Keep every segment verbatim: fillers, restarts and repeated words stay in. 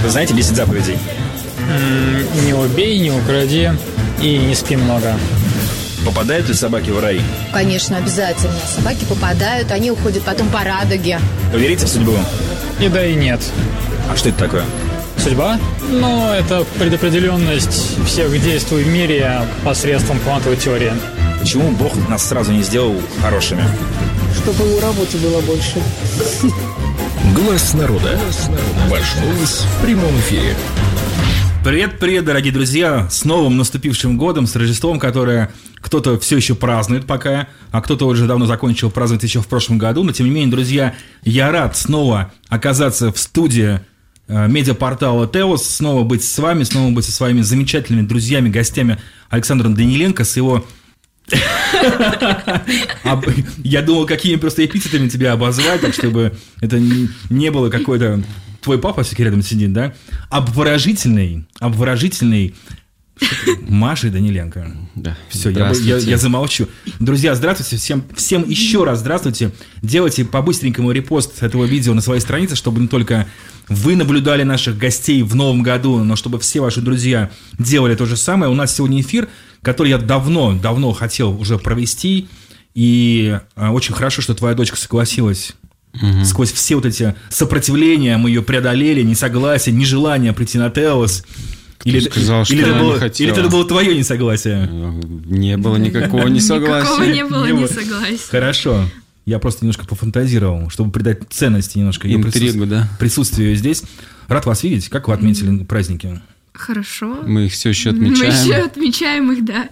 Вы знаете десять заповедей? Не убей, не укради и не спи много. Попадают ли собаки в рай? Конечно, обязательно. Собаки попадают, они уходят потом по радуге. Вы верите в судьбу? И да, и нет. А что это такое? Судьба? Ну, это предопределенность всех действий в мире посредством квантовой теории. Почему Бог нас сразу не сделал хорошими? Чтобы ему работы было больше. Глаз народа. Ваш голос в прямом эфире. Привет-привет, дорогие друзья! С новым наступившим годом, с Рождеством, которое кто-то все еще празднует пока, а кто-то уже давно закончил праздновать еще в прошлом году. Но, тем не менее, друзья, я рад снова оказаться в студии э, медиапортала Теос, снова быть с вами, снова быть со своими замечательными друзьями, гостями Александром Даниленко с его... Я думал, какими просто эпитетами тебя обозвать, так чтобы это не было какой-то... Твой папа все-таки рядом сидит, да? Обворожительный, обворожительный Маша Даниленко. Да. Все, я, я, я замолчу. Друзья, здравствуйте, всем, всем еще раз здравствуйте. Делайте по-быстренькому репост этого видео на своей странице, чтобы не только вы наблюдали наших гостей в новом году, но чтобы все ваши друзья делали то же самое. У нас сегодня эфир, который я давно, давно хотел уже провести, и а, очень хорошо, что твоя дочка согласилась. Угу. Сквозь все вот эти сопротивления мы ее преодолели, несогласие, нежелание прийти на Теос. Или, сказал, или, что это было, или это было твое несогласие? Не было никакого несогласия. Никакого не было несогласия. Хорошо. Я просто немножко пофантазировал, чтобы придать ценности немножко ее интригу, да? присутствию здесь. Рад вас видеть. Как вы отметили праздники? Хорошо. Мы их все еще отмечаем. Мы еще отмечаем их, да.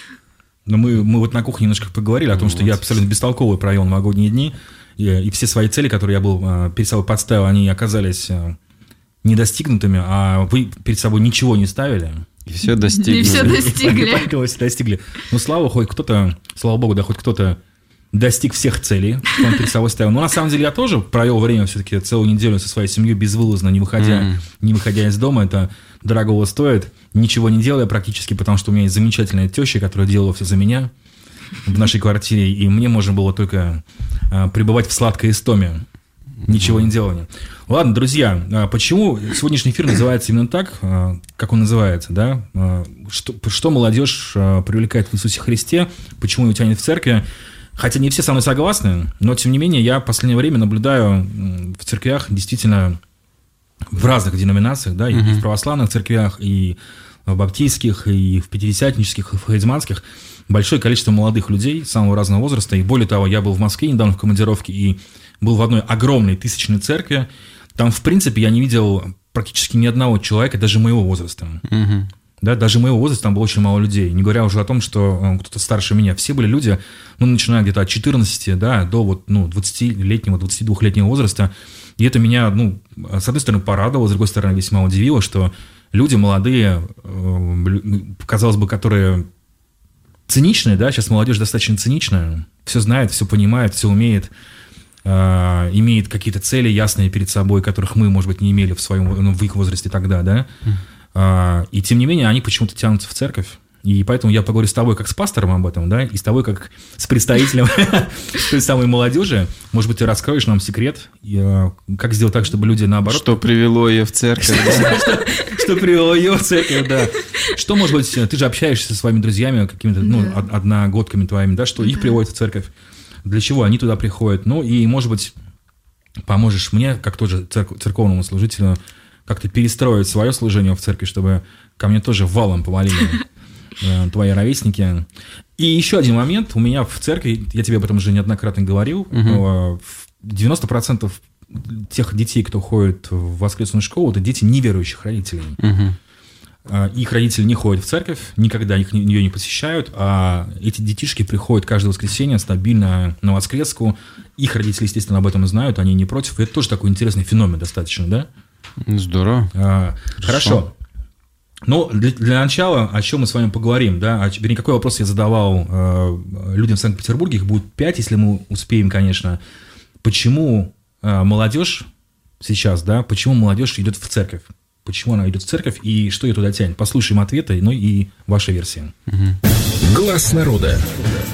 Но мы, мы вот на кухне немножко поговорили о том, вот. Что я абсолютно бестолково провел новогодние дни. И, и все свои цели, которые я был перед собой подставил, они оказались недостигнутыми, а вы перед собой ничего не ставили. И все достигли. И все достигли. Все достигли. Ну, слава, хоть кто-то, слава богу, да, хоть кто-то достиг всех целей, что он перед собой ставил. Но на самом деле я тоже провел время все-таки целую неделю со своей семьей безвылазно, не выходя, mm. не выходя из дома. Это дорогого стоит. Ничего не делая практически, потому что у меня есть замечательная теща, которая делала все за меня в нашей квартире, и мне можно было только а, пребывать в сладкой истоме. Ничего не делания. Ладно, друзья, а почему сегодняшний эфир называется именно так, а, как он называется, да? А, что, что молодежь а, привлекает в Иисусе Христе, почему ее тянет в церкви? Хотя не все со мной согласны, но, тем не менее, я в последнее время наблюдаю в церквях действительно в разных деноминациях, да, и uh-huh. в православных церквях, и в баптистских, и в пятидесятнических, и в харизматских большое количество молодых людей самого разного возраста. И более того, я был в Москве недавно в командировке и был в одной огромной тысячной церкви. Там, в принципе, я не видел практически ни одного человека, даже моего возраста. Uh-huh. Да, даже моего возраста там было очень мало людей. Не говоря уже о том, что кто-то старше меня. Все были люди, ну, начиная где-то от четырнадцати, да, до вот, ну, двадцатилетнего, двадцатидвухлетнего возраста. И это меня, ну, с одной стороны, порадовало, с другой стороны, весьма удивило, что люди молодые, казалось бы, которые циничные, да, сейчас молодежь достаточно циничная, все знает, все понимает, все умеет, э, имеет какие-то цели ясные перед собой, которых мы, может быть, не имели в своем, ну, в их возрасте тогда, да, э, и тем не менее они почему-то тянутся в церковь. И поэтому я поговорю с тобой как с пастором об этом, да, и с тобой как с представителем той самой молодежи. Может быть, ты раскроешь нам секрет, как сделать так, чтобы люди наоборот... Что привело ее в церковь. Что привело ее в церковь, да. Что, может быть, ты же общаешься со своими друзьями, какими-то, ну, одногодками твоими, да, что их приводит в церковь, для чего они туда приходят. Ну, и, может быть, поможешь мне, как тоже церковному служителю, как-то перестроить свое служение в церкви, чтобы ко мне тоже валом повалили твои ровесники. И еще один момент. У меня в церкви, я тебе об этом уже неоднократно говорил, uh-huh. девяносто процентов тех детей, кто ходит в воскресную школу, это дети неверующих родителей. Uh-huh. Их родители не ходят в церковь, никогда их, ее не посещают, а эти детишки приходят каждое воскресенье стабильно на воскреску. Их родители, естественно, об этом знают, они не против. И это тоже такой интересный феномен достаточно, да? Здорово. А, хорошо. Ну, для, для начала, о чем мы с вами поговорим, да, вернее, какой вопрос я задавал э, людям в Санкт-Петербурге, их будет пять, если мы успеем, конечно. Почему э, молодежь сейчас, да, почему молодежь идет в церковь? Почему она идет в церковь и что ее туда тянет? Послушаем ответы, ну и ваша версия. Угу. Глаз народа.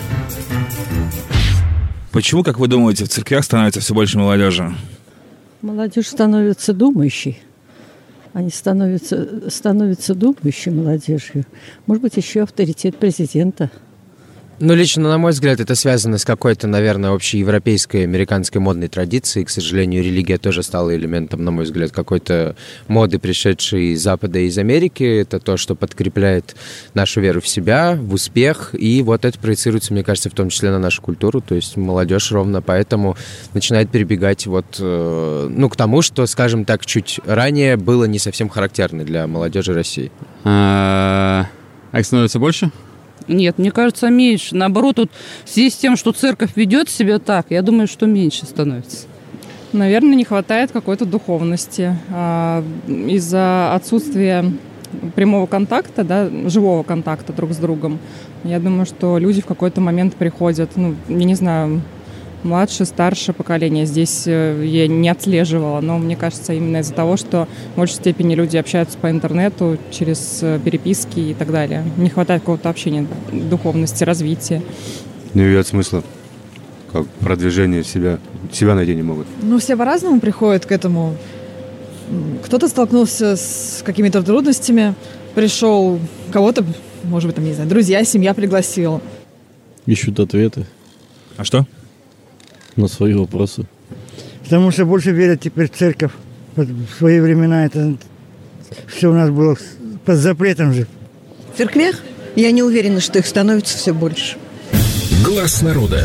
Почему, как вы думаете, в церквях становится все больше молодежи? Молодежь становится думающей. Они становятся, становятся думающей молодежью. Может быть, еще авторитет президента. Ну, лично, на мой взгляд, это связано с какой-то, наверное, общеевропейской, американской модной традицией. К сожалению, религия тоже стала элементом, на мой взгляд, какой-то моды, пришедшей из Запада и из Америки. Это то, что подкрепляет нашу веру в себя, в успех. И вот это проецируется, мне кажется, в том числе на нашу культуру. То есть молодежь ровно поэтому начинает перебегать вот, ну, к тому, что, скажем так, чуть ранее было не совсем характерно для молодежи России. А их становится больше? Нет, мне кажется, меньше. Наоборот, вот в связи с тем, что церковь ведет себя так, я думаю, что меньше становится. Наверное, не хватает какой-то духовности. Из-за отсутствия прямого контакта, да, живого контакта друг с другом, я думаю, что люди в какой-то момент приходят, ну, я не знаю, младшее, старшее поколение. Здесь я не отслеживала, но мне кажется, именно из-за того, что в большей степени люди общаются по интернету, через переписки и так далее. Не хватает какого-то общения, духовности, развития. Не видят смысла, как продвижение себя, себя найти не могут. Ну, все по-разному приходят к этому. Кто-то столкнулся с какими-то трудностями, пришел, кого-то, может быть, там, не знаю, друзья, семья пригласила. Ищут ответы. А что? На свои вопросы. Потому что больше верят теперь в церковь. В свои времена это все у нас было под запретом же. В церквях я не уверена, что их становится все больше. Глаз народа.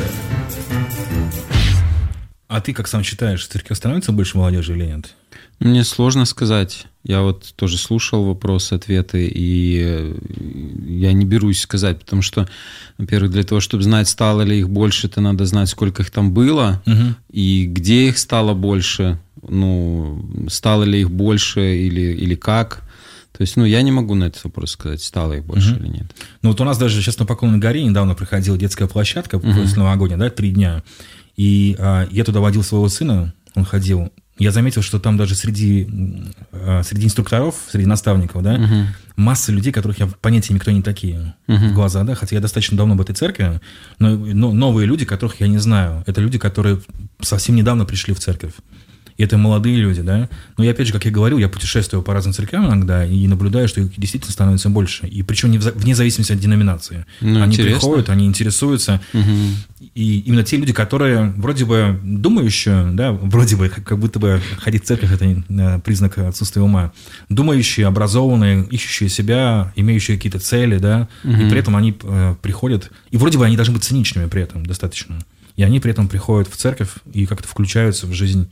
А ты как сам считаешь, в церкви становится больше молодежи или нет? Мне сложно сказать. Я вот тоже слушал вопросы-ответы, и я не берусь сказать, потому что, во-первых, для того, чтобы знать, стало ли их больше, то надо знать, сколько их там было, угу. и где их стало больше, ну, стало ли их больше или, или как. То есть, ну, я не могу на этот вопрос сказать, стало их больше угу. или нет. Ну, вот у нас даже сейчас на Поклонной горе недавно проходила детская площадка, угу. после новогодняя, да, три дня, и а, я туда водил своего сына, он ходил. Я заметил, что там даже среди, среди инструкторов, среди наставников, да, uh-huh. масса людей, которых я понятия никто не такие uh-huh. в глаза, да, хотя я достаточно давно в этой церкви, но, но новые люди, которых я не знаю, это люди, которые совсем недавно пришли в церковь. И это молодые люди, да. Но я, опять же, как я говорил, я путешествую по разным церквям иногда и наблюдаю, что их действительно становится больше. И причем вне зависимости от деноминации. Ну, они интересно. Приходят, они интересуются. Угу. И именно те люди, которые вроде бы думающие, да, вроде бы как будто бы ходить в церковь – это признак отсутствия ума. Думающие, образованные, ищущие себя, имеющие какие-то цели, да. Угу. И при этом они приходят. И вроде бы они должны быть циничными при этом достаточно. И они при этом приходят в церковь и как-то включаются в жизнь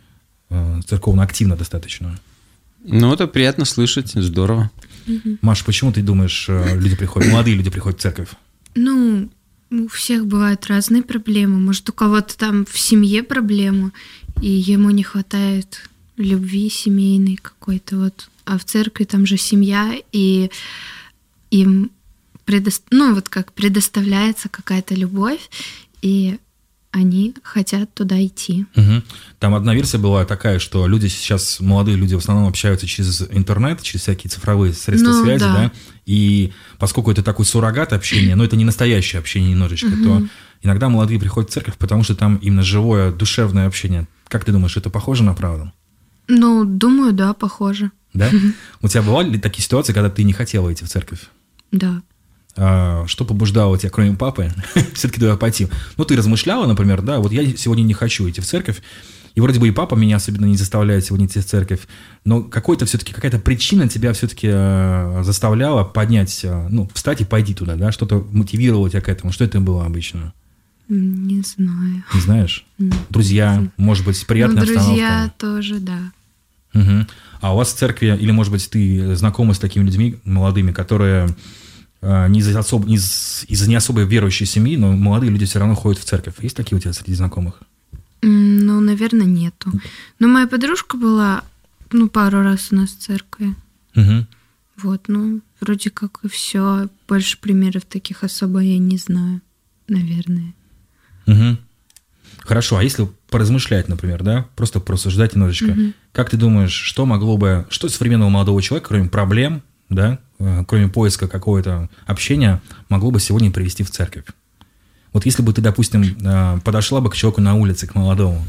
церковно активно достаточно. Ну, это приятно слышать, здорово. Угу. Маша, почему ты думаешь, люди приходят, молодые люди приходят в церковь? Ну, у всех бывают разные проблемы. Может, у кого-то там в семье проблема, и ему не хватает любви семейной какой-то вот. А в церкви там же семья, и им предо... ну, вот как предоставляется какая-то любовь, и они хотят туда идти. Угу. Там одна версия была такая, что люди сейчас, молодые люди в основном общаются через интернет, через всякие цифровые средства ну, связи, да. да, и поскольку это такой суррогат общения, но это не настоящее общение немножечко, угу. то иногда молодые приходят в церковь, потому что там именно живое, душевное общение. Как ты думаешь, это похоже на правду? Ну, думаю, да, похоже. Да? У тебя бывали ли такие ситуации, когда ты не хотела идти в церковь? Да. Что побуждало тебя, кроме папы, все-таки туда пойти? Ну, ты размышляла, например, да, вот я сегодня не хочу идти в церковь, и вроде бы и папа меня особенно не заставляет сегодня идти в церковь, но какой-то все-таки, какая-то причина тебя все-таки заставляла поднять, ну, встать и пойти туда, да, что-то мотивировало тебя к этому. Что это было обычно? Не знаю. Не знаешь? Друзья, может быть, приятная ну, обстановка? Друзья тоже, да. Угу. А у вас в церкви, или, может быть, ты знакома с такими людьми молодыми, которые... Не из-за, особ... не из... из-за не особо верующей семьи, но молодые люди все равно ходят в церковь. Есть такие у тебя среди знакомых? Ну, наверное, нету. Но моя подружка была, ну, пару раз у нас в церкви. Угу. Вот, ну, вроде как и все. Больше примеров таких особо я не знаю, наверное. Угу. Хорошо, а если поразмышлять, например, да, просто порассуждать немножечко, угу. как ты думаешь, что могло бы, что современного молодого человека, кроме проблем, да, кроме поиска какого-то общения, могло бы сегодня привести в церковь? Вот если бы ты, допустим, подошла бы к человеку на улице, к молодому,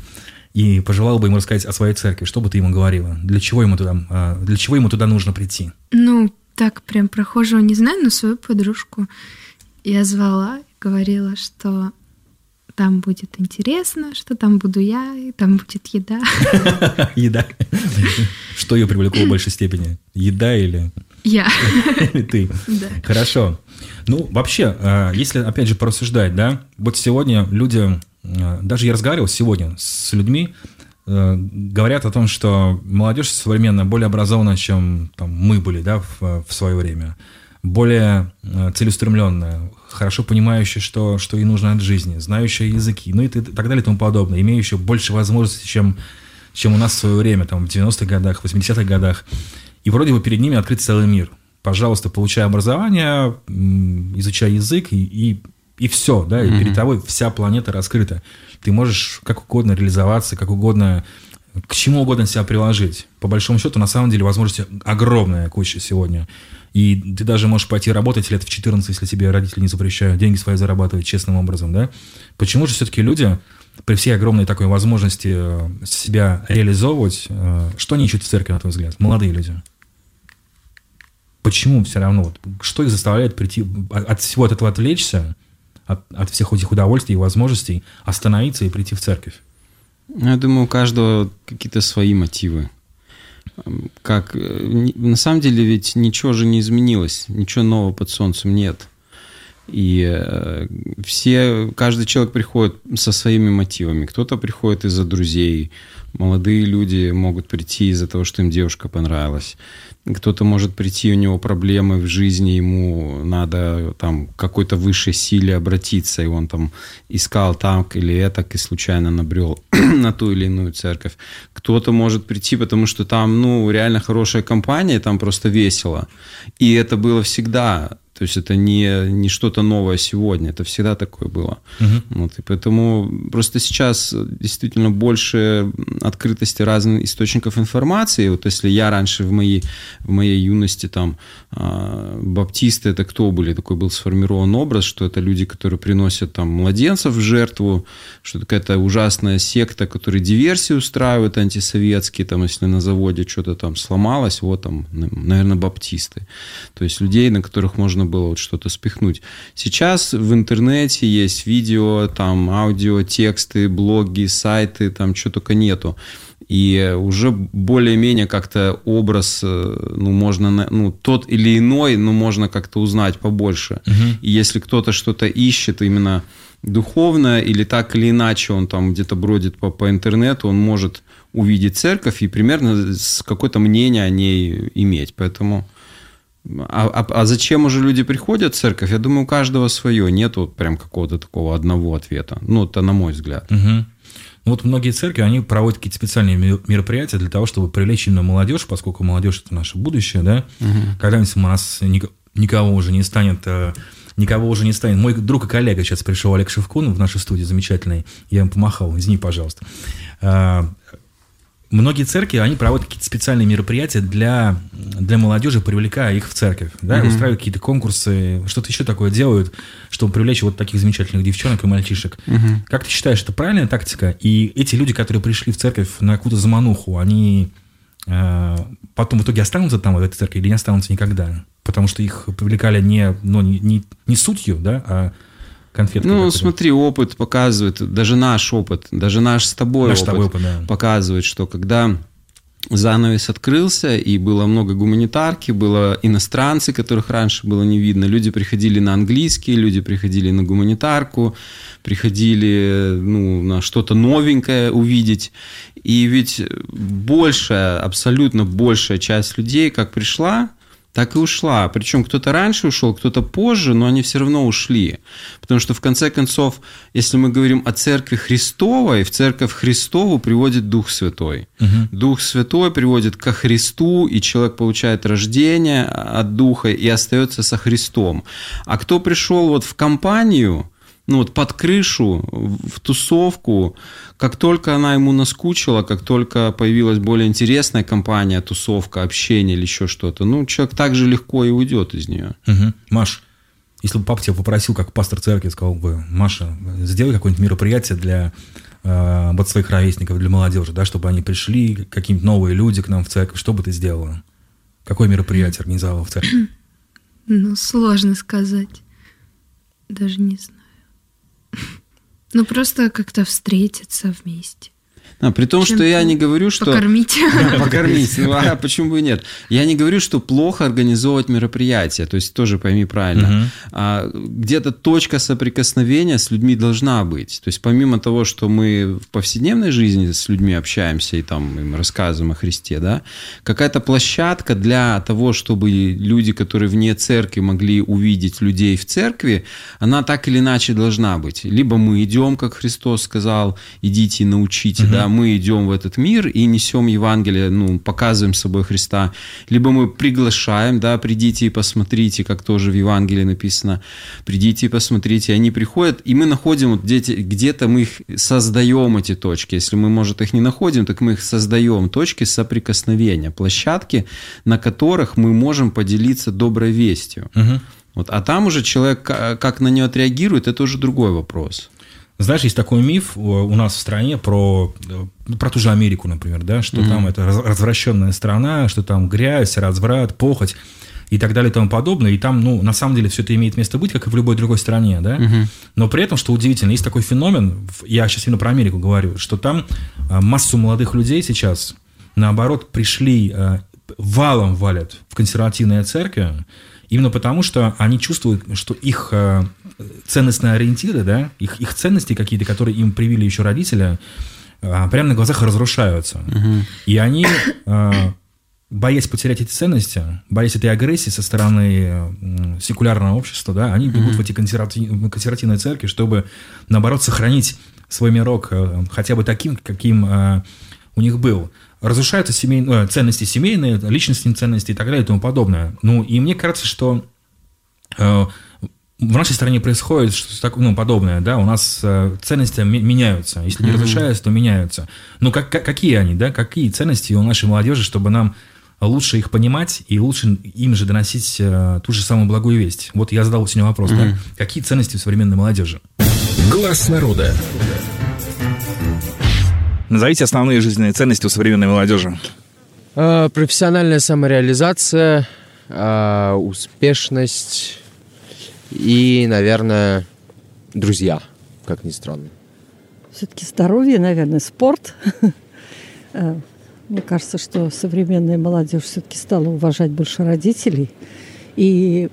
и пожелала бы ему рассказать о своей церкви, что бы ты ему говорила? Для чего ему туда, для чего ему туда нужно прийти? Ну, так прям прохожего не знаю, но свою подружку я звала и говорила, что там будет интересно, что там буду я, и там будет еда. Еда? Что ее привлекло в большей степени? Еда или... Я. Или ты? Да. Хорошо. Ну, вообще, если, опять же, порассуждать, да, вот сегодня люди, даже я разговаривал сегодня с людьми, говорят о том, что молодежь современная более образованная, чем там, мы были, да, в, в свое время. Более целеустремленная, хорошо понимающая, что, что ей нужно от жизни, знающая языки, ну и так далее и тому подобное, имеющая больше возможностей, чем, чем у нас в свое время, там, в девяностых годах, в восьмидесятых годах. И вроде бы перед ними открыт целый мир. Пожалуйста, получай образование, изучай язык, и, и, и все, да, и mm-hmm. перед тобой вся планета раскрыта. Ты можешь как угодно реализоваться, как угодно, к чему угодно себя приложить. По большому счету, на самом деле, возможности огромная куча сегодня. И ты даже можешь пойти работать лет в четырнадцать, если тебе родители не запрещают, деньги свои зарабатывать честным образом, да? Почему же все-таки люди, при всей огромной такой возможности себя реализовывать, что они ищут в церкви, на твой взгляд? Молодые люди. Почему все равно? Вот, что их заставляет прийти, от всего от этого отвлечься, от, от всех этих удовольствий и возможностей, остановиться и прийти в церковь? Я думаю, у каждого какие-то свои мотивы. Как, на самом деле ведь ничего же не изменилось, ничего нового под солнцем нет. И все, каждый человек приходит со своими мотивами. Кто-то приходит из-за друзей, молодые люди могут прийти из-за того, что им девушка понравилась. Кто-то может прийти, у него проблемы в жизни, ему надо там к какой-то высшей силе обратиться, и он там искал так или этак и случайно набрел на ту или иную церковь. Кто-то может прийти, потому что там, ну, реально хорошая компания, там просто весело. И это было всегда. То есть это не, не что-то новое сегодня, это всегда такое было. Uh-huh. Вот, и поэтому просто сейчас действительно больше открытости разных источников информации. Вот если я раньше в моей, в моей юности там баптисты, это кто были? Такой был сформирован образ, что это люди, которые приносят там младенцев в жертву, что это какая-то ужасная секта, которые диверсии устраивают антисоветские, там, если на заводе что-то там сломалось, вот там, наверное, баптисты. То есть людей, на которых можно было вот что-то спихнуть. Сейчас в интернете есть видео, там, аудио, тексты, блоги, сайты, там, что только нету. И уже более-менее как-то образ, ну, можно, ну, тот или иной, ну, можно как-то узнать побольше. Uh-huh. И если кто-то что-то ищет именно духовное, или так или иначе он там где-то бродит по, по интернету, он может увидеть церковь и примерно какое-то мнение о ней иметь. Поэтому... А, а, а зачем уже люди приходят в церковь? Я думаю, у каждого свое. Нету прям какого-то такого одного ответа. Ну, это на мой взгляд. Угу. Вот многие церкви, они проводят какие-то специальные мероприятия для того, чтобы привлечь именно молодежь, поскольку молодежь – это наше будущее, да? Угу. Когда-нибудь у нас никого уже не станет... Никого уже не станет. Мой друг и коллега сейчас пришел, Олег Шевкун, в нашу студию замечательный. Я ему помахал. Извини, пожалуйста. Многие церкви, они проводят какие-то специальные мероприятия для, для молодежи, привлекая их в церковь. Да? Mm-hmm. Устраивают какие-то конкурсы, что-то еще такое делают, чтобы привлечь вот таких замечательных девчонок и мальчишек. Mm-hmm. Как ты считаешь, это правильная тактика? И эти люди, которые пришли в церковь на какую-то замануху, они э, потом в итоге останутся там, в этой церкви, или не останутся никогда? Потому что их привлекали не, ну, не, не, не сутью, да, а конфетки. Ну, которые... смотри, опыт показывает, даже наш опыт, даже наш с тобой наш опыт, тобой опыт да. показывает, что когда занавес открылся, и было много гуманитарки, было иностранцы, которых раньше было не видно, люди приходили на английский, люди приходили на гуманитарку, приходили, ну, на что-то новенькое увидеть. И ведь большая, абсолютно большая часть людей, как пришла, так и ушла. Причем кто-то раньше ушел, кто-то позже, но они все равно ушли. Потому что, в конце концов, если мы говорим о Церкви Христовой, в Церковь Христову приводит Дух Святой. Угу. Дух Святой приводит ко Христу, и человек получает рождение от Духа и остается со Христом. А кто пришел вот в компанию, ну вот под крышу, в тусовку, как только она ему наскучила, как только появилась более интересная компания, тусовка, общение или еще что-то, ну, человек так же легко и уйдет из нее. Угу. Маш, если бы папа тебя попросил, как пастор церкви, сказал бы: Маша, сделай какое-нибудь мероприятие для э, вот своих ровесников, для молодежи, да, чтобы они пришли, какие-нибудь новые люди к нам в церковь, что бы ты сделала? Какое мероприятие организовала в церкви? Ну, сложно сказать. Даже не знаю. Ну, просто как-то встретиться вместе. А, при том, что я не говорю, что... Покормить. Покормить. Ну, а почему бы и нет? Я не говорю, что плохо организовывать мероприятия. То есть, тоже пойми правильно. Uh-huh. А, где-то точка соприкосновения с людьми должна быть. То есть, помимо того, что мы в повседневной жизни с людьми общаемся и там им рассказываем о Христе, да, какая-то площадка для того, чтобы люди, которые вне церкви, могли увидеть людей в церкви, она так или иначе должна быть. Либо мы идем, как Христос сказал, идите и научите, uh-huh. да, мы идем в этот мир и несем Евангелие, ну, показываем собой Христа. Либо мы приглашаем, да, придите и посмотрите, как тоже в Евангелии написано, придите и посмотрите, они приходят, и мы находим, вот где-то, где-то мы их создаем, эти точки. Если мы, может, их не находим, так мы их создаем, точки соприкосновения, площадки, на которых мы можем поделиться доброй вестью. Угу. Вот. А там уже человек как на нее отреагирует, это уже другой вопрос. Знаешь, есть такой миф у нас в стране про, про ту же Америку, например, да, что mm-hmm. там это развращенная страна, что там грязь, разврат, похоть и так далее и тому подобное. И там, ну, на самом деле все это имеет место быть, как и в любой другой стране, да. Mm-hmm. Но при этом, что удивительно, есть такой феномен, я сейчас именно про Америку говорю, что там массу молодых людей сейчас, наоборот, пришли, валом валят в консервативные церкви, именно потому, что они чувствуют, что их э, ценностные ориентиры, да, их, их ценности какие-то, которые им привили еще родители, э, прямо на глазах разрушаются. Uh-huh. И они, э, боясь потерять эти ценности, боясь этой агрессии со стороны э, секулярного общества, да, они бегут uh-huh. в эти консерватив, консервативные церкви, чтобы, наоборот, сохранить свой мирок э, хотя бы таким, каким э, у них был. Разрушаются семейные, ценности семейные, личностные ценности и так далее и тому подобное. Ну, и мне кажется, что э, в нашей стране происходит что-то ну, подобное, да, у нас э, ценности меняются, если не mm-hmm. разрушаются, то меняются. Ну, как, как, какие они, да, какие ценности у нашей молодежи, чтобы нам лучше их понимать и лучше им же доносить э, ту же самую благую весть? Вот я задал сегодня вопрос, mm-hmm. да, какие ценности у современной молодежи? Глас народа. Назовите основные жизненные ценности у современной молодежи. Э, профессиональная самореализация, э, успешность и, наверное, друзья, как ни странно. Все-таки здоровье, наверное, спорт. Мне кажется, что современная молодежь все-таки стала уважать больше родителей. И,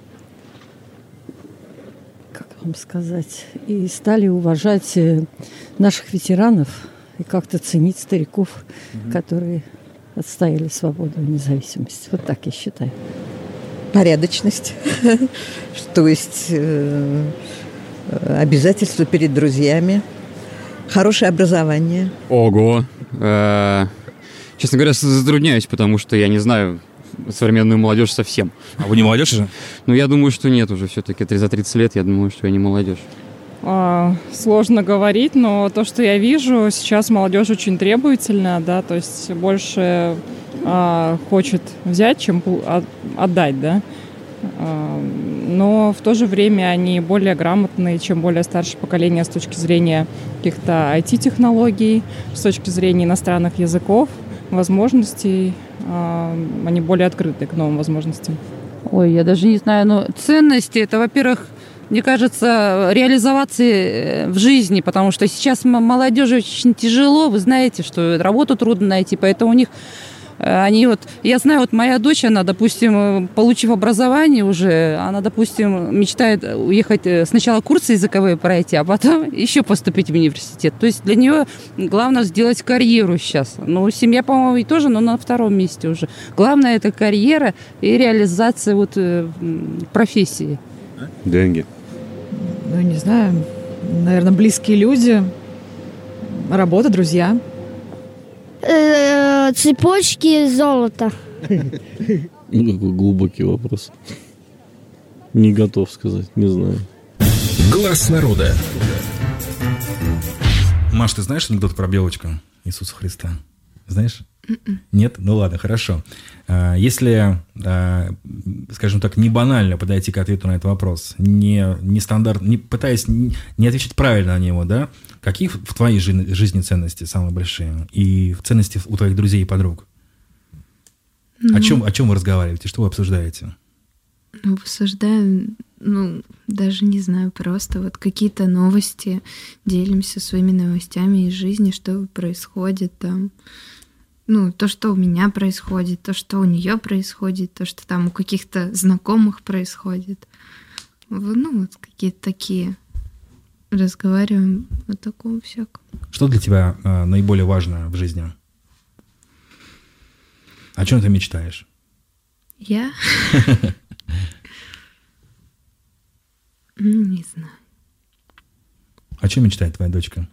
как вам сказать, и стали уважать наших ветеранов, и как-то ценить стариков, угу. которые отстояли свободу и независимость. Вот так я считаю. Порядочность. То есть обязательства перед друзьями. Хорошее образование. Ого. Честно говоря, затрудняюсь, потому что я не знаю современную молодежь совсем. А вы не молодежь же? Ну, я думаю, что нет уже все-таки. За тридцать лет я думаю, что я не молодежь. Сложно говорить, но то, что я вижу, сейчас молодежь очень требовательная, да, то есть больше а, хочет взять, чем отдать, да. А, но в то же время они более грамотные, чем более старшее поколение с точки зрения каких-то ай ти-технологий, с точки зрения иностранных языков, возможностей. А, они более открыты к новым возможностям. Ой, я даже не знаю, но ценности, это, во-первых, мне кажется, реализоваться в жизни, потому что сейчас молодежи очень тяжело, вы знаете, что работу трудно найти, поэтому у них они вот, я знаю, вот моя дочь, она, допустим, получив образование уже, она, допустим, мечтает уехать сначала курсы языковые пройти, а потом еще поступить в университет. То есть для нее главное сделать карьеру сейчас. Ну, семья, по-моему, и тоже, но на втором месте уже. Главное это карьера и реализация вот профессии. Деньги. Ну, не знаю, наверное, близкие люди, работа, друзья. Цепочки золота. Ну, какой глубокий вопрос. Не готов сказать, не знаю. Глас народа. Маш, ты знаешь анекдот про белочку Иисуса Христа? Знаешь? М-м. Нет? Ну ладно, хорошо. Если, скажем так, не банально подойти к ответу на этот вопрос, не, не стандарт, не пытаясь не, не отвечать правильно на него, да, какие в твоей жизни ценности самые большие? И ценности у твоих друзей и подруг? Ну, о, чем, о чем вы разговариваете? Что вы обсуждаете? Ну, обсуждаем, ну, даже не знаю, просто вот какие-то новости, делимся своими новостями из жизни, что происходит там. Ну, то, что у меня происходит, то, что у нее происходит, то, что там у каких-то знакомых происходит. Ну, вот какие-то такие. Разговариваем о таком всяком. Что для тебя э, наиболее важно в жизни? О чем ты мечтаешь? Я? Не знаю. О чем мечтает твоя дочка?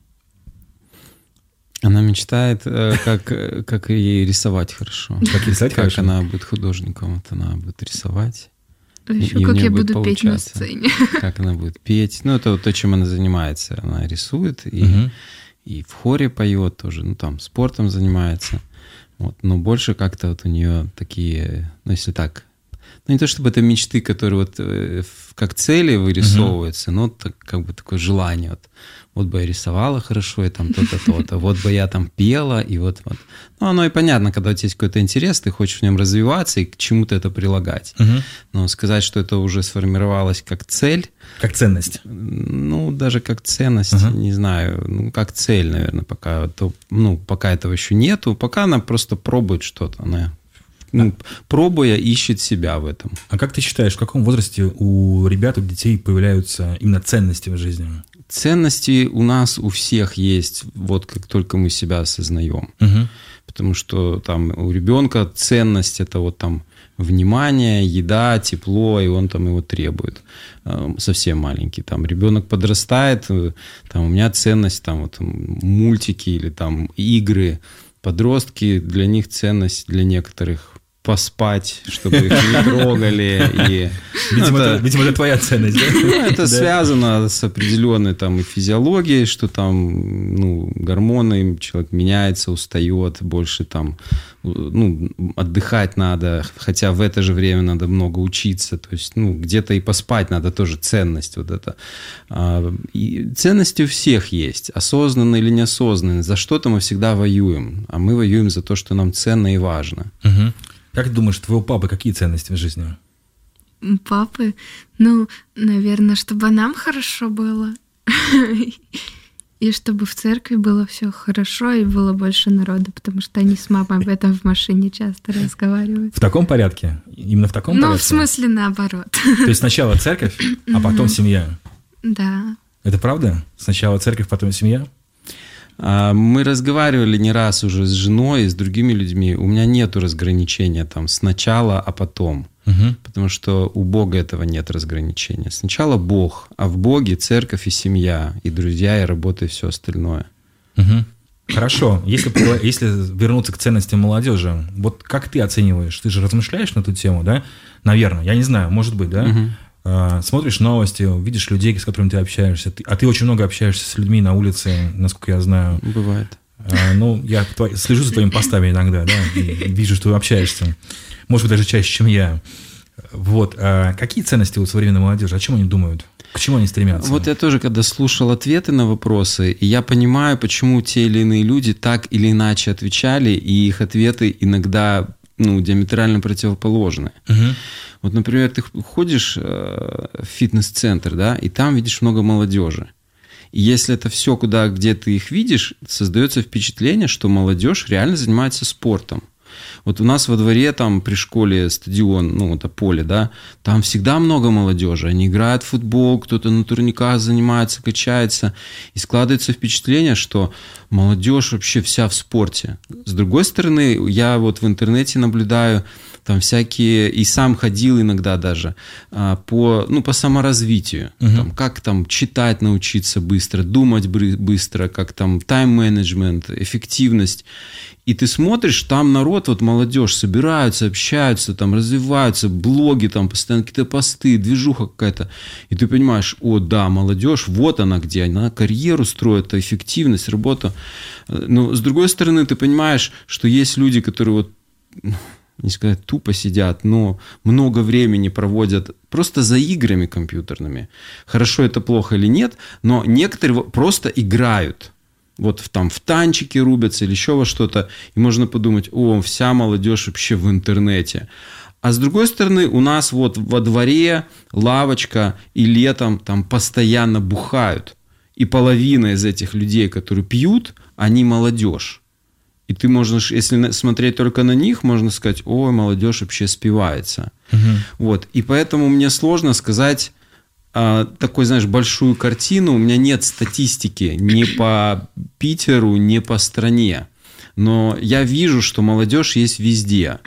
Она мечтает, как, как ей рисовать хорошо. Как рисовать как хорошо? Она будет художником, вот она будет рисовать. А еще как я буду петь на сцене. Как она будет петь. Ну, это вот то, чем она занимается. Она рисует и, угу. и в хоре поет тоже. Ну, там, спортом занимается. Вот. Но больше как-то вот у нее такие, ну, если так, ну, не то чтобы это мечты, которые вот э, как цели вырисовываются, угу. но так, как бы такое желание. Вот, вот бы я рисовала хорошо, и там то-то, то-то. Вот бы я там пела, и вот, вот. Ну, оно и понятно, когда у тебя есть какой-то интерес, ты хочешь в нем развиваться и к чему-то это прилагать. Угу. Но сказать, что это уже сформировалось как цель... Как ценность. Ну, даже как ценность, угу. не знаю. Ну, как цель, наверное, пока. То, ну, пока этого еще нету. Пока она просто пробует что-то. Она, ну, пробуя, ищет себя в этом. А как ты считаешь, в каком возрасте у ребят, у детей появляются именно ценности в жизни? Ценности у нас у всех есть, вот как только мы себя осознаем. Угу. Потому что там у ребенка ценность – это вот там внимание, еда, тепло, и он там его требует. Совсем маленький. Там ребенок подрастает, там у меня ценность там вот мультики или там игры. Подростки, для них ценность для некоторых поспать, чтобы их не трогали. И видимо, это, видимо, это твоя ценность, да? Ну, это да. связано с определенной там и физиологией, что там, ну, гормоны, человек меняется, устает, больше там, ну, отдыхать надо, хотя в это же время надо много учиться, то есть, ну, где-то и поспать надо, тоже ценность вот это. И ценности у всех есть, осознанно или неосознанно, за что-то мы всегда воюем, а мы воюем за то, что нам ценно и важно. Угу. Как ты думаешь, твоего папы какие ценности в жизни? Папы? Ну, наверное, чтобы нам хорошо было. И чтобы в церкви было все хорошо и было больше народа, потому что они с мамой об этом в машине часто разговаривают. В таком порядке? Именно в таком ну, порядке? Ну, в смысле наоборот. То есть сначала церковь, а потом семья? Да. Это правда? Сначала церковь, потом семья? Мы разговаривали не раз уже с женой и с другими людьми. У меня нету разграничения там сначала, а потом. Угу. Потому что у Бога этого нет разграничения. Сначала Бог, а в Боге церковь и семья, и друзья, и работа, и все остальное. Угу. Хорошо. Если, если вернуться к ценностям молодежи, вот как ты оцениваешь? Ты же размышляешь на эту тему, да? Наверное. Я не знаю, может быть, да? Угу. Смотришь новости, видишь людей, с которыми ты общаешься. Ты, а ты очень много общаешься с людьми на улице, насколько я знаю. Бывает. А, ну, я твой, слежу за твоими постами иногда, да, и вижу, что ты общаешься. Может быть, даже чаще, чем я. Вот. А какие ценности у современной молодежи? О чем они думают? К чему они стремятся? Вот я тоже, когда слушал ответы на вопросы, и я понимаю, почему те или иные люди так или иначе отвечали, и их ответы иногда, ну, диаметрально противоположны. Угу. Вот, например, ты ходишь в фитнес-центр, да, и там видишь много молодежи. И если это все, куда, где ты их видишь, создается впечатление, что молодежь реально занимается спортом. Вот у нас во дворе, там при школе стадион, ну, это поле, да, там всегда много молодежи. Они играют в футбол, кто-то на турниках занимается, качается. И складывается впечатление, что молодежь вообще вся в спорте. С другой стороны, я вот в интернете наблюдаю там всякие, и сам ходил иногда даже, по, ну, по саморазвитию. Угу. Там, как там читать научиться быстро, думать быстро, как там тайм-менеджмент, эффективность. И ты смотришь, там народ, вот молодежь, собираются, общаются, там развиваются, блоги, там постоянно какие-то посты, движуха какая-то. И ты понимаешь, о, да, молодежь, вот она где, она карьеру строит, эффективность, работу. Но с другой стороны, ты понимаешь, что есть люди, которые вот, не сказать, тупо сидят, но много времени проводят просто за играми компьютерными. Хорошо это плохо или нет, но некоторые просто играют. Вот там в танчики рубятся или еще во что-то, и можно подумать, о, вся молодежь вообще в интернете. А с другой стороны, у нас вот во дворе лавочка, и летом там постоянно бухают. И половина из этих людей, которые пьют, они молодежь. И ты можешь, если смотреть только на них, можно сказать, ой, молодежь вообще спивается. Угу. Вот. И поэтому мне сложно сказать такой, знаешь, большую картину. У меня нет статистики ни по Питеру, ни по стране. Но я вижу, что молодежь есть везде.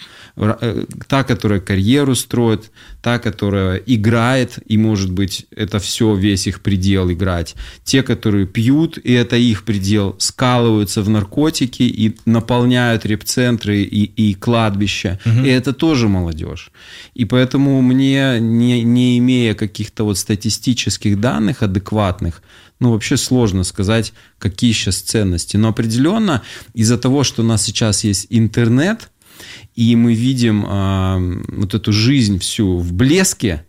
Та, которая карьеру строит, та, которая играет, и, может быть, это все, весь их предел играть. Те, которые пьют, и это их предел, скалываются в наркотики и наполняют репцентры и, и кладбища. Угу. И это тоже молодежь. И поэтому мне, не, не имея каких-то вот статистических данных адекватных, ну, вообще сложно сказать, какие сейчас ценности. Но определенно из-за того, что у нас сейчас есть интернет, и мы видим э, вот эту жизнь всю в блеске,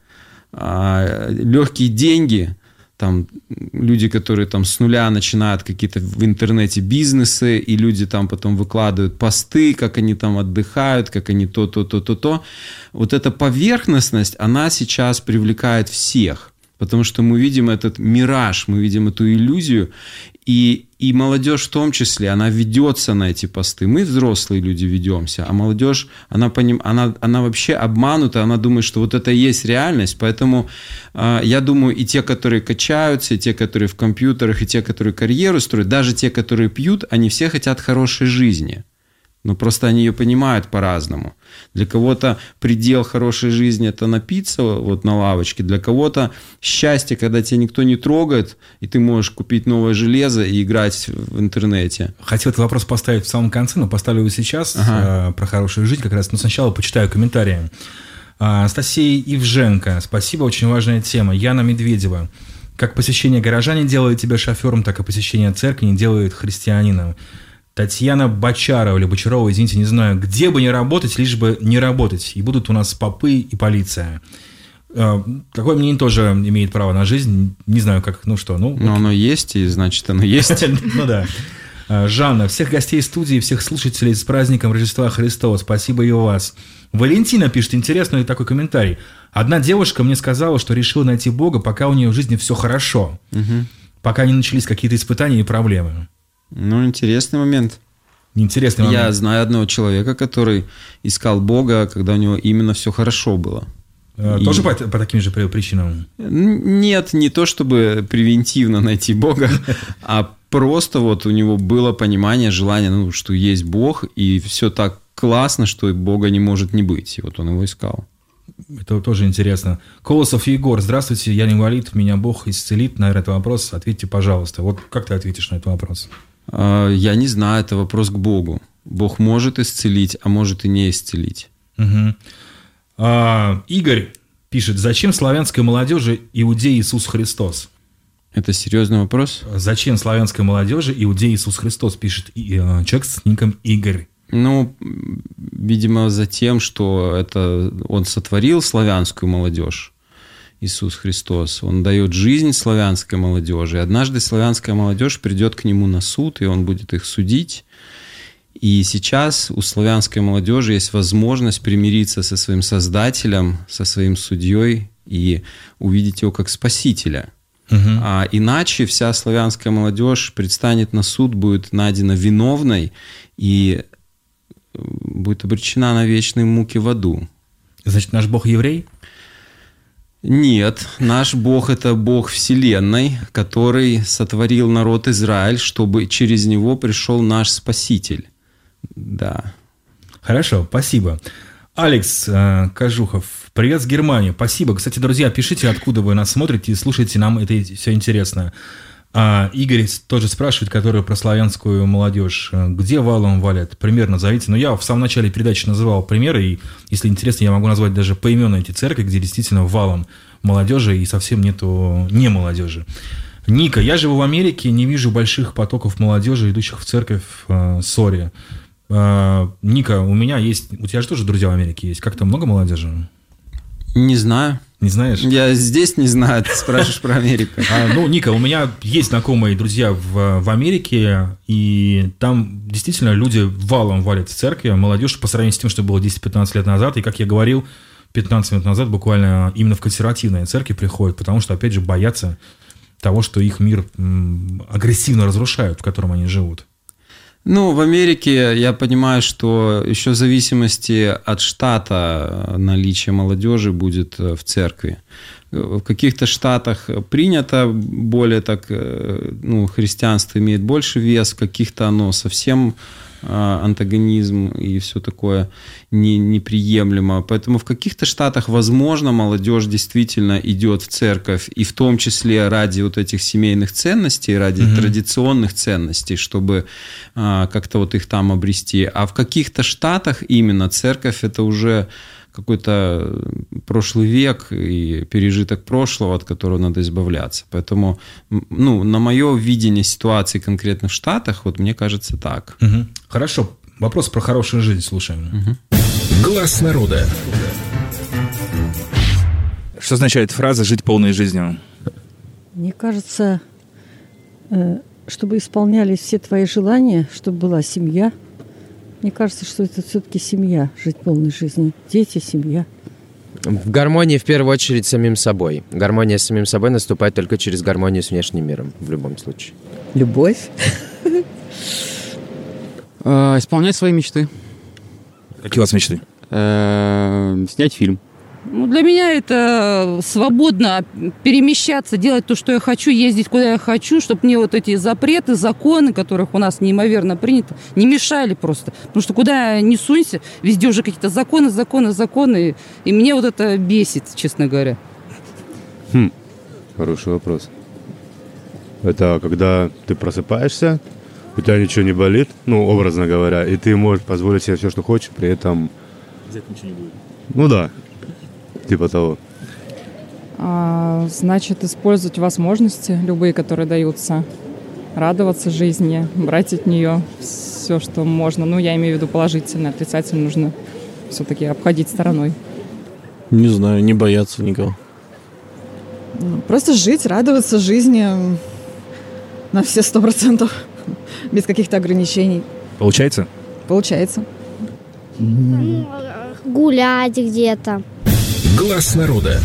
э, легкие деньги, там люди, которые там с нуля начинают какие-то в интернете бизнесы, и люди там потом выкладывают посты, как они там отдыхают, как они то, то, то, то, то. Вот эта поверхностность, она сейчас привлекает всех. Потому что мы видим этот мираж, мы видим эту иллюзию, и, и молодежь в том числе, она ведется на эти посты. Мы, взрослые люди, ведемся, а молодежь, она, поним, она, она вообще обманута, она думает, что вот это и есть реальность. Поэтому э, я думаю, и те, которые качаются, и те, которые в компьютерах, и те, которые карьеру строят, даже те, которые пьют, они все хотят хорошей жизни. Но просто они ее понимают по-разному. Для кого-то предел хорошей жизни – это напиться вот на лавочке. Для кого-то счастье, когда тебя никто не трогает, и ты можешь купить новое железо и играть в интернете. Хотел этот вопрос поставить в самом конце, но поставлю его сейчас, ага. про хорошую жизнь как раз. Но сначала почитаю комментарии. Анастасия Ивженко. Спасибо, очень важная тема. Яна Медведева. Как посещение гаража не делает тебя шофером, так и посещение церкви не делает христианином. Татьяна Бочарова или Бочарова, извините, не знаю, где бы не работать, лишь бы не работать. И будут у нас попы и полиция. Такое мнение тоже имеет право на жизнь. Не знаю, как, ну что. Ну, Но оно есть, и значит, оно есть. Ну да. Жанна, всех гостей студии, всех слушателей с праздником Рождества Христова. Спасибо и у вас. Валентина пишет интересный такой комментарий. Одна девушка мне сказала, что решила найти Бога, пока у нее в жизни все хорошо. Пока не начались какие-то испытания и проблемы. Ну, интересный момент. Интересный момент. Я знаю одного человека, который искал Бога, когда у него именно все хорошо было. Тоже и... по, по таким же причинам? Нет, не то чтобы превентивно найти Бога, а просто вот у него было понимание, желание, ну, что есть Бог, и все так классно, что Бога не может не быть. И вот он его искал. Это тоже интересно. Колосов Егор, здравствуйте, я не инвалид, меня Бог исцелит. На этот вопрос ответьте, пожалуйста. Вот как ты ответишь на этот вопрос? Я не знаю, это вопрос к Богу. Бог может исцелить, а может и не исцелить. Угу. А, Игорь пишет, зачем славянской молодежи иудей Иисус Христос? Это серьезный вопрос? Зачем славянской молодежи иудей Иисус Христос, пишет человек с ником Игорь. Ну, видимо, за тем, что это он сотворил славянскую молодежь, Иисус Христос. Он дает жизнь славянской молодежи. И однажды славянская молодежь придет к нему на суд, и он будет их судить. И сейчас у славянской молодежи есть возможность примириться со своим Создателем, со своим судьей и увидеть его как Спасителя. Угу. А иначе вся славянская молодежь предстанет на суд, будет найдена виновной и будет обречена на вечные муки в аду. Значит, наш Бог еврей? Нет, наш Бог – это Бог Вселенной, который сотворил народ Израиль, чтобы через него пришел наш Спаситель. Да. Хорошо, спасибо. Алекс э, Кожухов, привет с Германии. Спасибо. Кстати, друзья, пишите, откуда вы нас смотрите и слушаете, нам это все интересно. А Игорь тоже спрашивает, который про славянскую молодежь. Где валом валят? Пример назовите. Но я в самом начале передачи называл примеры, и если интересно, я могу назвать даже поименно эти церкви, где действительно валом молодежи и совсем нету не молодежи. Ника, я живу в Америке, не вижу больших потоков молодежи, идущих в церковь. Сори. Ника, у меня есть... У тебя же тоже друзья в Америке есть. Как там, много молодежи? Не знаю. Не знаешь? Я здесь не знаю, ты спрашиваешь про Америку. А, ну, Ника, у меня есть знакомые друзья в, в Америке, и там действительно люди валом валят в церкви, молодежь по сравнению с тем, что было десять-пятнадцать лет назад, и, как я говорил, пятнадцать минут назад буквально именно в консервативные церкви приходят, потому что, опять же, боятся того, что их мир м, агрессивно разрушают, в котором они живут. Ну, в Америке я понимаю, что еще в зависимости от штата наличие молодежи будет в церкви. В каких-то штатах принято более так, ну, христианство имеет больше вес, в каких-то оно совсем антагонизм и все такое не, неприемлемо. Поэтому в каких-то штатах, возможно, молодежь действительно идет в церковь, и в том числе ради вот этих семейных ценностей, ради mm-hmm. традиционных ценностей, чтобы а, как-то вот их там обрести. А в каких-то штатах именно церковь — это уже какой-то прошлый век и пережиток прошлого, от которого надо избавляться. Поэтому, ну, на мое видение ситуации конкретно в Штатах, вот мне кажется так. Угу. Хорошо. Вопрос про хорошую жизнь слушаем. Угу. Глаз народа. Что означает фраза «жить полной жизнью»? Мне кажется, чтобы исполнялись все твои желания, чтобы была семья. Мне кажется, что это все-таки семья, жить полной жизнью. Дети, семья. В гармонии, в первую очередь, с самим собой. Гармония с самим собой наступает только через гармонию с внешним миром, в любом случае. Любовь. Исполнять свои мечты. Какие у вас мечты? Снять фильм. Ну, для меня это свободно перемещаться, делать то, что я хочу, ездить, куда я хочу, чтобы мне вот эти запреты, законы, которых у нас неимоверно принято, не мешали просто. Потому что куда ни сунься, везде уже какие-то законы, законы, законы. И мне вот это бесит, честно говоря. Хм, хороший вопрос. Это когда ты просыпаешься, у тебя ничего не болит, ну, образно говоря, и ты можешь позволить себе все, что хочешь, при этом... Взять ничего не будет. Ну да. Типа того. А, значит, использовать возможности, любые, которые даются, радоваться жизни, брать от нее все, что можно. Ну, я имею в виду положительно, отрицательно нужно все-таки обходить стороной. Не знаю, не бояться никого. Просто жить, радоваться жизни на все сто процентов, без каких-то ограничений. Получается? Получается. Гулять где-то. Глаз народа.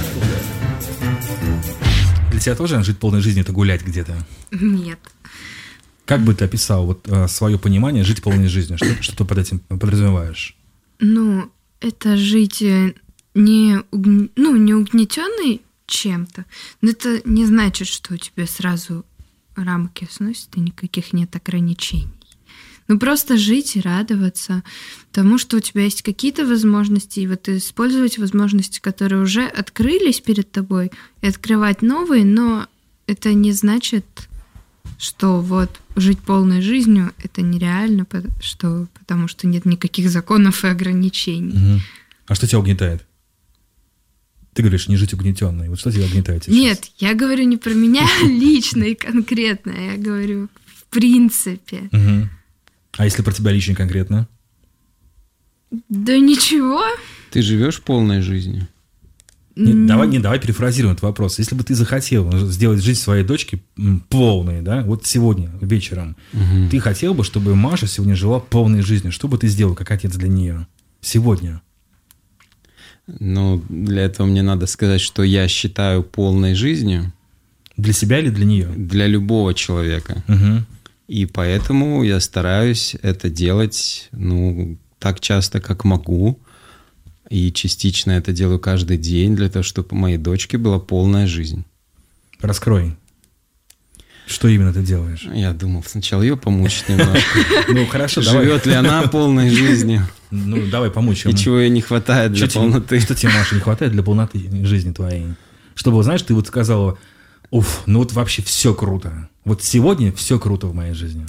Для тебя тоже жить полной жизнью — это гулять где-то? Нет. Как бы ты описал вот свое понимание жить полной жизнью? Что, что ты под этим подразумеваешь? Ну, это жить не, угн... ну, не угнетенный чем-то, но это не значит, что у тебя сразу рамки сносят и никаких нет ограничений. Ну, просто жить и радоваться тому, что у тебя есть какие-то возможности, и вот использовать возможности, которые уже открылись перед тобой, и открывать новые, но это не значит, что вот жить полной жизнью — это нереально, что, потому что нет никаких законов и ограничений. Угу. А что тебя угнетает? Ты говоришь, не жить угнетенной. Вот что тебя угнетает сейчас? Нет, я говорю не про меня лично и конкретно, я говорю в принципе. Угу. А если про тебя лично и конкретно? Да ничего. Ты живешь полной жизнью? Не, давай, не, давай перефразируем этот вопрос. Если бы ты захотел сделать жизнь своей дочки полной, да, вот сегодня вечером, угу. ты хотел бы, чтобы Маша сегодня жила полной жизнью. Что бы ты сделал, как отец для нее сегодня? Ну, для этого мне надо сказать, что я считаю полной жизнью. Для себя или для нее? Для любого человека. Угу. И поэтому я стараюсь это делать, ну, так часто, как могу. И частично это делаю каждый день для того, чтобы у моей дочки была полная жизнь. Раскрой. Что именно ты делаешь? Я думал сначала ее помучить немножко. Ну, хорошо, давай. Живет ли она полной жизнью? Ну, давай помучим. И чего ей не хватает для полноты? Что тебе, Маша, не хватает для полноты жизни твоей? Чтобы, знаешь, ты вот сказала, Уф, ну вот вообще все круто. Вот сегодня все круто в моей жизни.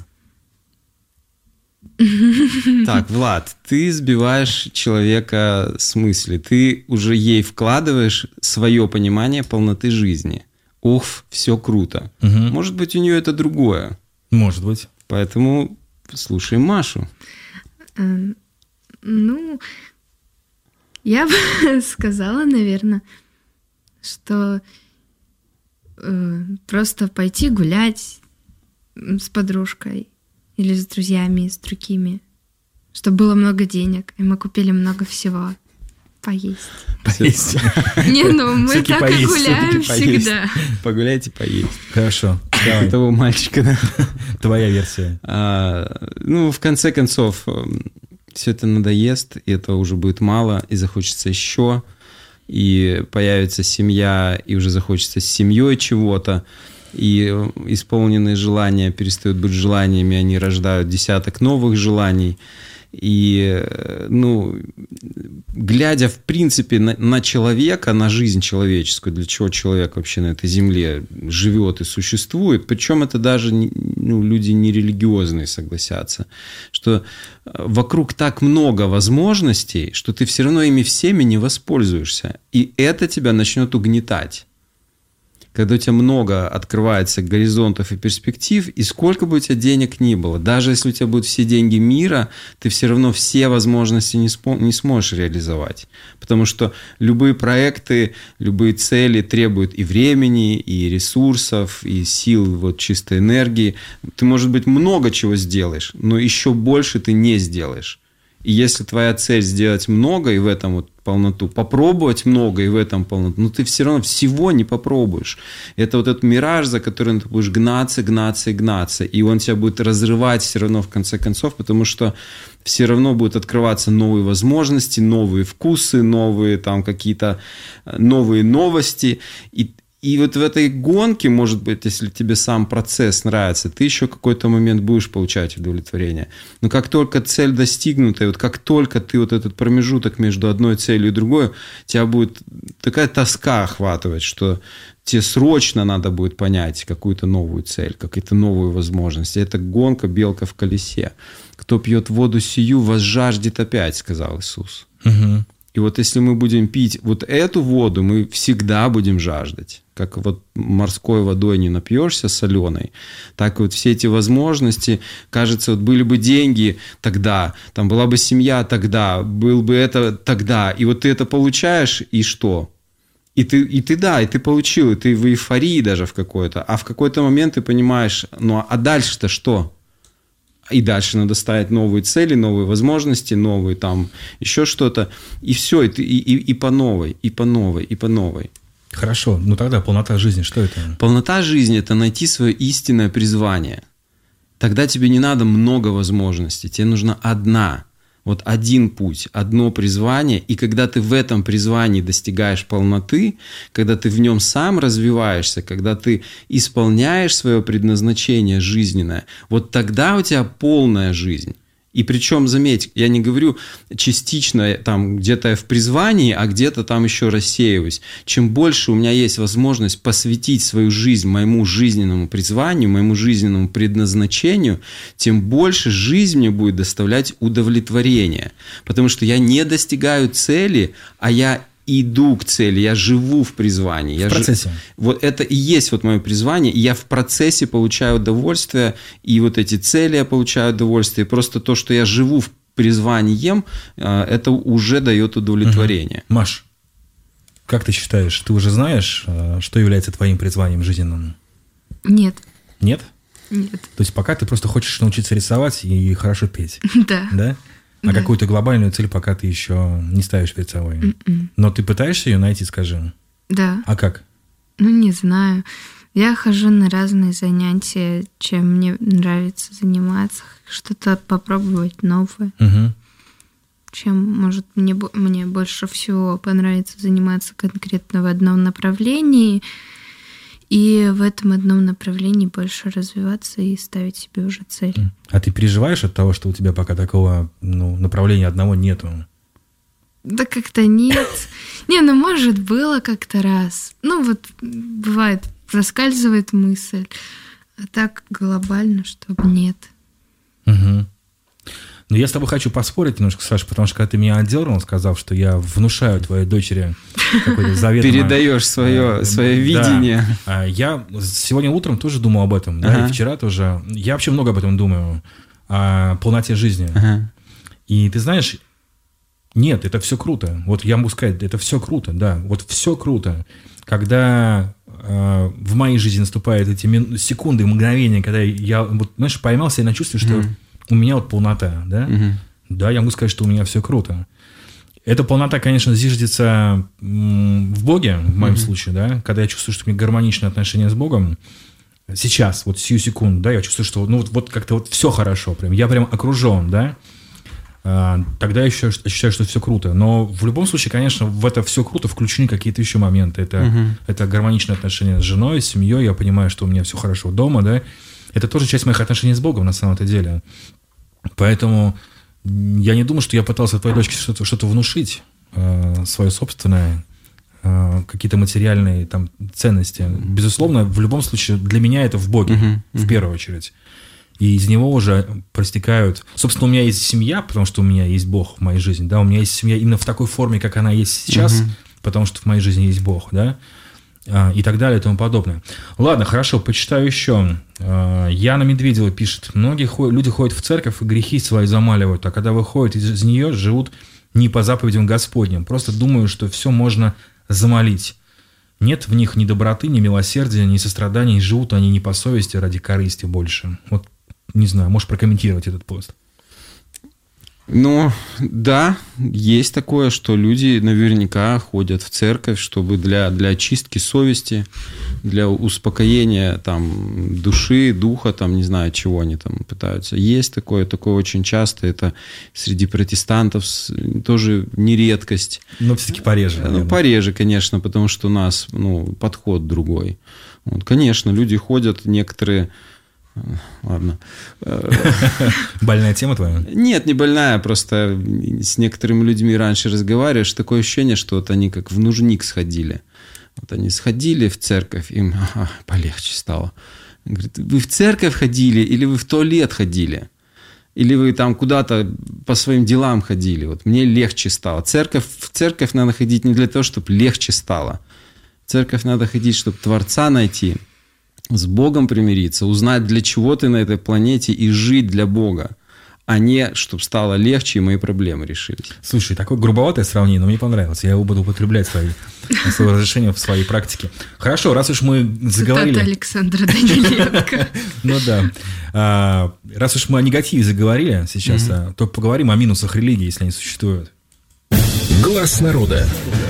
Так, Влад, ты сбиваешь человека с мысли. Ты уже ей вкладываешь свое понимание полноты жизни. Уф, все круто. Угу. Может быть, у нее это другое. Может быть. Поэтому слушаем Машу. Ну, я бы сказала, наверное, что э, просто пойти гулять с подружкой или с друзьями, с другими, чтобы было много денег, и мы купили много всего. Поесть. Поесть. Не, ну мы так и гуляем всегда. Погуляйте, поесть. Хорошо. Того мальчика, да. Твоя версия. Ну, в конце концов, все это надоест, и это уже будет мало, и захочется еще, и появится семья, и уже захочется с семьей чего-то, и исполненные желания перестают быть желаниями, они рождают десяток новых желаний. И, ну, глядя, в принципе, на, на человека, на жизнь человеческую, для чего человек вообще на этой земле живет и существует, причем это даже ну, люди нерелигиозные согласятся, что вокруг так много возможностей, что ты все равно ими всеми не воспользуешься. И это тебя начнет угнетать. Когда у тебя много открывается горизонтов и перспектив, и сколько бы у тебя денег ни было, даже если у тебя будут все деньги мира, ты все равно все возможности не, спо- не сможешь реализовать. Потому что любые проекты, любые цели требуют и времени, и ресурсов, и сил вот, чистой энергии. Ты, может быть, много чего сделаешь, но еще больше ты не сделаешь. И если твоя цель сделать много и в этом вот полноту, попробовать много и в этом полноту, но ты все равно всего не попробуешь. Это вот этот мираж, за которым ты будешь гнаться, гнаться и гнаться. И он тебя будет разрывать все равно в конце концов, потому что все равно будут открываться новые возможности, новые вкусы, новые там какие-то новые новости. И И вот в этой гонке, может быть, если тебе сам процесс нравится, ты еще какой-то момент будешь получать удовлетворение. Но как только цель достигнута, вот как только ты вот этот промежуток между одной целью и другой, тебя будет такая тоска охватывать, что тебе срочно надо будет понять какую-то новую цель, какие-то новые возможности. Это гонка, белка в колесе. Кто пьет воду сию, возжаждет опять, сказал Иисус. Угу. И вот если мы будем пить вот эту воду, мы всегда будем жаждать. Как вот морской водой не напьешься соленой, так вот все эти возможности, кажется, вот были бы деньги тогда, там была бы семья тогда, был бы это тогда. И вот ты это получаешь, и что? И ты, и ты да, и ты получил, и ты в эйфории даже в какой-то. А в какой-то момент ты понимаешь, ну а дальше-то что? И дальше надо ставить новые цели, новые возможности, новые там еще что-то. И все, и, ты, и, и, и по новой, и по новой, и по новой. Хорошо, ну тогда полнота жизни, что это? Полнота жизни – это найти свое истинное призвание. Тогда тебе не надо много возможностей, тебе нужна одна. Вот один путь, одно призвание. И когда ты в этом призвании достигаешь полноты, когда ты в нем сам развиваешься, когда ты исполняешь свое предназначение жизненное, вот тогда у тебя полная жизнь. И причем, заметь, я не говорю частично там где-то я в призвании, а где-то там еще рассеиваюсь. Чем больше у меня есть возможность посвятить свою жизнь моему жизненному призванию, моему жизненному предназначению, тем больше жизнь мне будет доставлять удовлетворение. Потому что я не достигаю цели, а я иду к цели, я живу в призвании. В я процессе. Ж... Вот это и есть вот мое призвание, и я в процессе получаю удовольствие, и вот эти цели я получаю удовольствие, и просто то, что я живу в призванием, это уже дает удовлетворение. Угу. Маш, как ты считаешь, ты уже знаешь, что является твоим призванием жизненным? Нет. Нет? Нет. То есть пока ты просто хочешь научиться рисовать и хорошо петь? Да. Да? А да. Какую-то глобальную цель пока ты еще не ставишь перед собой. Mm-mm. Но ты пытаешься ее найти, скажи? Да. А как? Ну, не знаю. Я хожу на разные занятия, чем мне нравится заниматься, что-то попробовать новое. Угу. Чем, может, мне, мне больше всего понравится заниматься конкретно в одном направлении, и в этом одном направлении больше развиваться и ставить себе уже цель. А ты переживаешь от того, что у тебя пока такого ну, направления одного нету? Да как-то нет. Не, ну, может, было как-то раз. Ну, вот бывает проскальзывает мысль. А так глобально, чтобы нет. Угу. Но я с тобой хочу поспорить немножко, Саша, потому что когда ты меня отдернул, сказав, что я внушаю твоей дочери какое-то заветное... Передаешь свое, э, свое да. видение. Я сегодня утром тоже думал об этом, да, Ага. и вчера тоже. Я вообще много об этом думаю, о полноте жизни. Ага. И ты знаешь, нет, это все круто. Вот я могу сказать, это все круто, да, вот все круто. Когда э, в моей жизни наступают эти мин... секунды, мгновения, когда я, вот, знаешь, поймал себя на чувстве, что... Мгм. У меня вот полнота, да? Мгм. Да, я могу сказать, что у меня все круто. Эта полнота, конечно, зиждется м, в Боге, в моем Мгм. случае, да, когда я чувствую, что у меня гармоничные отношения с Богом. Сейчас, вот сию секунду, да, я чувствую, что ну вот, вот как-то вот все хорошо, прям, я прям окружен, да. А, тогда я ощущаю, ощущаю, что все круто. Но в любом случае, конечно, в это все круто включены какие-то еще моменты. Это, Мгм. это гармоничные отношения с женой, с семьей. Я понимаю, что у меня все хорошо дома, да. Это тоже часть моих отношений с Богом на самом-то деле. Поэтому я не думаю, что я пытался твоей дочке что-то, что-то внушить, э, свое собственное, э, какие-то материальные там, ценности. Безусловно, в любом случае, для меня это в Боге, Мгм, в мгм. первую очередь. И из него уже проистекают... Собственно, у меня есть семья, потому что у меня есть Бог в моей жизни. Да? У меня есть семья именно в такой форме, как она есть сейчас, Мгм. потому что в моей жизни есть Бог, да, а, и так далее, и тому подобное. Ладно, хорошо, почитаю еще. А, Яна Медведева пишет: многие ход- люди ходят в церковь и грехи свои замаливают, а когда выходят из, из нее, живут не по заповедям Господним. Просто думаю, что все можно замолить. Нет в них ни доброты, ни милосердия, ни сострадания, и живут они не по совести, ради корысти больше. Вот, не знаю, можешь прокомментировать этот пост? Ну, да, есть такое, что люди наверняка ходят в церковь, чтобы для, для очистки совести, для успокоения там, души, духа, там, не знаю, чего они там пытаются. Есть такое, такое очень часто, это среди протестантов с- тоже не редкость. Но все-таки пореже. Ну, наверное. пореже, конечно, потому что у нас ну, подход другой. Вот, конечно, люди ходят, некоторые... Ладно. Больная тема твоя? Нет, не больная, просто с некоторыми людьми раньше разговариваешь, такое ощущение, что вот они как в нужник сходили. Вот они сходили в церковь, им ага, полегче стало. Говорит, вы в церковь ходили или вы в туалет ходили? Или вы там куда-то по своим делам ходили? Вот мне легче стало. Церковь, в церковь надо ходить не для того, чтобы легче стало. В церковь надо ходить, чтобы Творца найти, с Богом примириться, узнать, для чего ты на этой планете, и жить для Бога, а не чтобы стало легче и мои проблемы решились. Слушай, такое грубоватое сравнение, но мне понравилось. Я его буду употреблять свои, свое разрешение в своей практике. Хорошо, раз уж мы заговорили... Цитата Александра Даниленко. Ну да. А, раз уж мы о негативе заговорили сейчас, а, то поговорим о минусах религии, если они существуют. Глаз народа.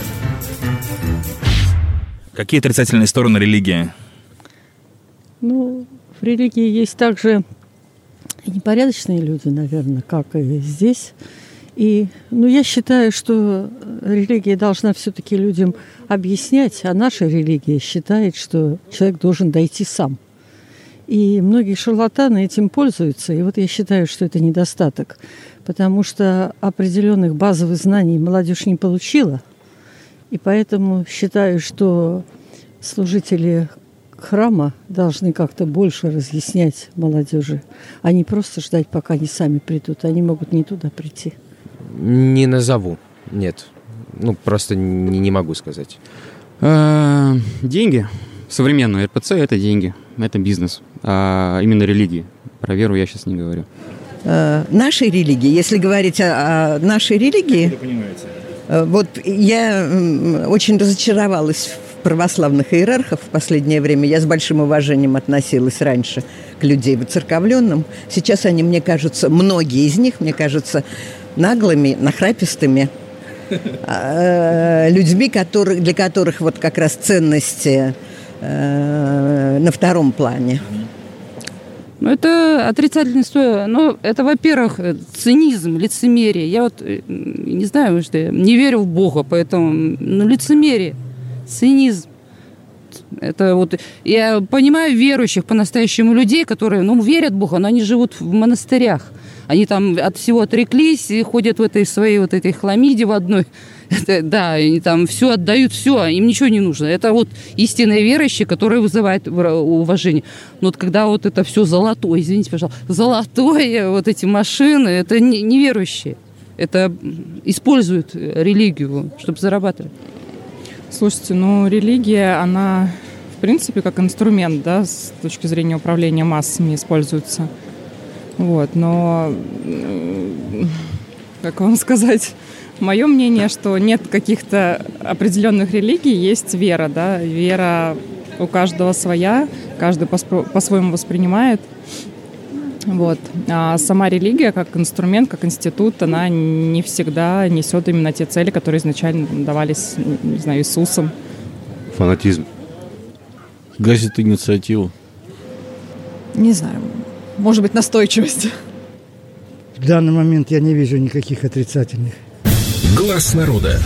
Какие отрицательные стороны религии? Ну, в религии есть также и непорядочные люди, наверное, как и здесь. И, ну, я считаю, что религия должна все-таки людям объяснять, а наша религия считает, что человек должен дойти сам. И многие шарлатаны этим пользуются. И вот я считаю, что это недостаток, потому что определенных базовых знаний молодежь не получила. И поэтому считаю, что служители храма должны как-то больше разъяснять молодежи, а не просто ждать, пока они сами придут. Они могут не туда прийти. Не назову, нет. Ну, просто не, не могу сказать. А, Деньги. Современные эр пэ цэ – это деньги, это бизнес. А именно религии. Про веру я сейчас не говорю. Э, нашей религии, если говорить о, о нашей религии, э, вот я м, очень разочаровалась в православных иерархов в последнее время. Я с большим уважением относилась раньше к людей воцерковленным. Сейчас они, мне кажутся, многие из них, мне кажутся, наглыми, нахрапистыми э, людьми, которых, для которых вот как раз ценности э, на втором плане. Ну, это отрицательная история. Ну, это, во-первых, цинизм, лицемерие. Я вот э, не знаю, что я не верю в Бога, поэтому, ну, лицемерие, цинизм. Это вот, я понимаю верующих по-настоящему людей, которые, ну, верят в Бога, но они живут в монастырях. Они там от всего отреклись и ходят в этой своей вот этой хламиде в одной. Это, да, и там все отдают, все, им ничего не нужно. Это вот истинные верующие, которые вызывают уважение. Но вот когда вот это все золотое, извините, пожалуйста, золотое, вот эти машины, это не, не верующие. Это используют религию, чтобы зарабатывать. Слушайте, ну религия, она в принципе как инструмент, да, с точки зрения управления массами используется. Вот, но, как вам сказать... Мое мнение, что нет каких-то определенных религий, есть вера, да, вера у каждого своя, каждый по-своему воспринимает, вот, а сама религия как инструмент, как институт, она не всегда несет именно те цели, которые изначально давались, не знаю, Иисусом. Фанатизм. Гасит инициативу. Не знаю, может быть, настойчивость. В данный момент я не вижу никаких отрицательных. Глаз народа.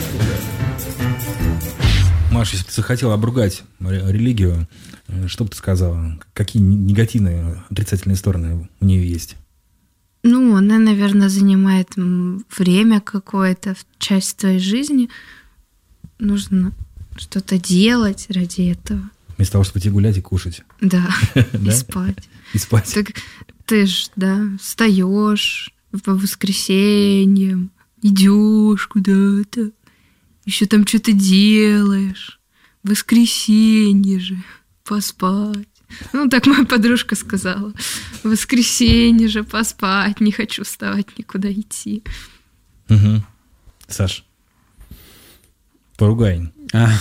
Маша, если бы ты захотела обругать религию, что бы ты сказала? Какие негативные, отрицательные стороны у нее есть? Ну, она, наверное, занимает время какое-то, часть твоей жизни. Нужно что-то делать ради этого. Вместо того, чтобы идти гулять и кушать. Да, и спать. И спать. Так ты ж, да, встаешь по воскресеньям, идешь куда-то, еще там что-то делаешь. Воскресенье же, поспать. Ну, так моя подружка сказала. Воскресенье же, поспать, не хочу вставать, никуда идти. Угу. Саш, поругай.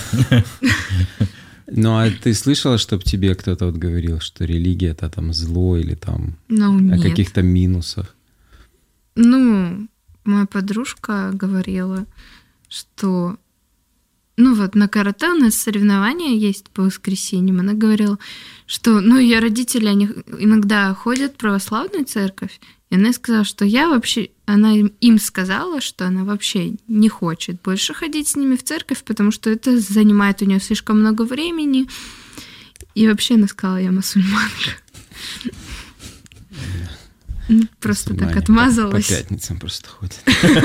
Ну, а ты слышала, чтобы тебе кто-то вот говорил, что религия — это там зло или там ну, о нет. каких-то минусах? Ну, моя подружка говорила, что... Ну вот, на карате у нас соревнования есть по воскресеньям. Она говорила, что... Ну, ее родители, они иногда ходят в православную церковь. И она сказала, что я вообще... Она им сказала, что она вообще не хочет больше ходить с ними в церковь, потому что это занимает у нее слишком много времени. И вообще она сказала, я мусульманка. Просто так отмазалась. По пятницам просто ходит.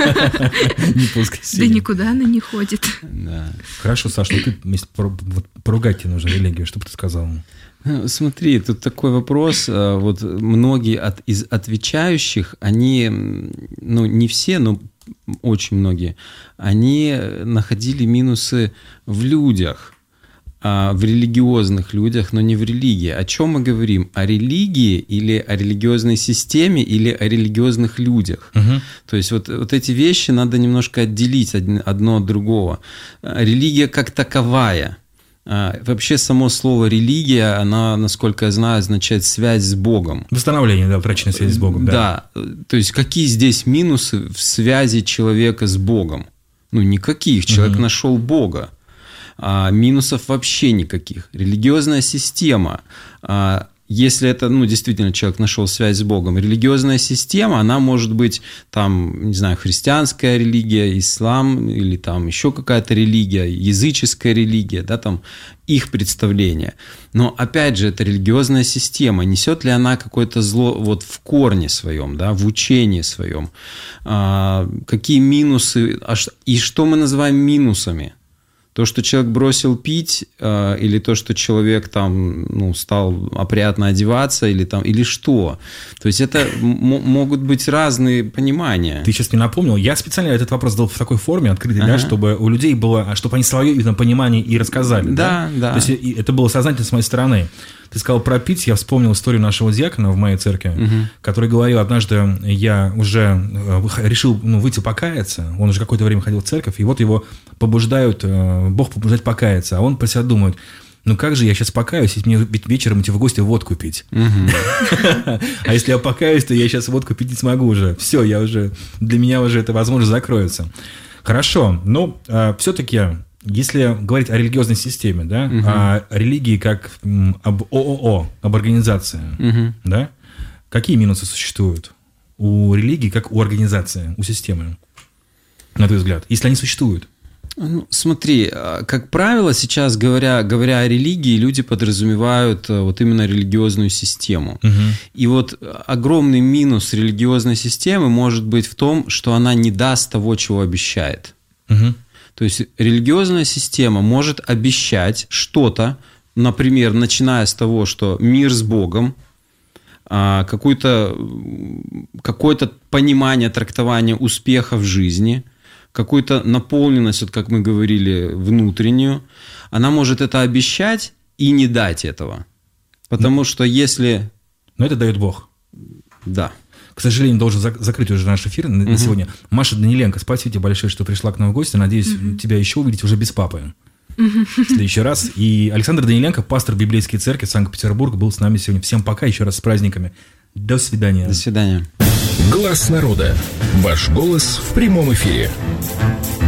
Не по воскресеньям. Да никуда она не ходит. Хорошо, Саша, ты поругать тебе нужно религию. Что бы ты сказал? Смотри, тут такой вопрос. Вот многие от, из отвечающих, они, ну не все, но очень многие, они находили минусы в людях, в религиозных людях, но не в религии. О чем мы говорим? О религии или о религиозной системе или о религиозных людях? Угу. То есть вот, вот эти вещи надо немножко отделить одно от другого. Религия как таковая. Вообще само слово «религия», она, насколько я знаю, означает связь с Богом. Восстановление, да, утраченная связь с Богом. Да. да. То есть какие здесь минусы в связи человека с Богом? Ну, никаких. Человек угу. нашел Бога. А минусов вообще никаких. Религиозная система, а, если это, ну, действительно человек нашел связь с Богом, религиозная система, она может быть там, не знаю, христианская религия, ислам или там еще какая-то религия, языческая религия, да, там их представление. Но опять же, это религиозная система. Несет ли она какое-то зло вот в корне своем, да, в учении своем? А, какие минусы, и что мы называем минусами? То, что человек бросил пить, э, или то, что человек там, ну, стал опрятно одеваться, или, там, или что? То есть это м- могут быть разные понимания. Ты сейчас мне напомнил. Я специально этот вопрос задал в такой форме, открытой, ага. да, чтобы у людей было, чтобы они свое именно понимание и рассказали. Да, да. да. То есть это было сознательно с моей стороны. Ты сказал про пить, я вспомнил историю нашего диакона в моей церкви, угу. который говорил, однажды я уже решил, ну, выйти покаяться, он уже какое-то время ходил в церковь, и вот его побуждают, Бог побуждает покаяться, а он про себя думает, ну как же я сейчас покаюсь, если мне вечером идти в гости водку пить? А если я покаюсь, то я сейчас водку пить не смогу уже. Все, я уже, для меня уже эта возможность закроется. Хорошо, но все-таки... Если говорить о религиозной системе, да, угу. о религии как м, об ООО, об организации, угу. да, какие минусы существуют у религии как у организации, у системы, на твой взгляд, если они существуют? Ну, смотри, как правило, сейчас, говоря, говоря о религии, люди подразумевают вот именно религиозную систему. Угу. И вот огромный минус религиозной системы может быть в том, что она не даст того, чего обещает. Угу. То есть религиозная система может обещать что-то, например, начиная с того, что мир с Богом, какое-то, какое-то понимание, трактование успеха в жизни, какую-то наполненность, вот как мы говорили, внутреннюю, она может это обещать и не дать этого. Потому Но... что если... Но это дает Бог. Да. К сожалению, должен зак- закрыть уже наш эфир на, uh-huh. на сегодня. Маша Даниленко, спасибо тебе большое, что пришла к нам в гости. Надеюсь, uh-huh. тебя еще увидеть уже без папы. Uh-huh. В следующий раз. И Александр Даниленко, пастор Библейской церкви Санкт-Петербург, был с нами сегодня. Всем пока, еще раз с праздниками. До свидания. До свидания. Глаз народа. Ваш голос в прямом эфире.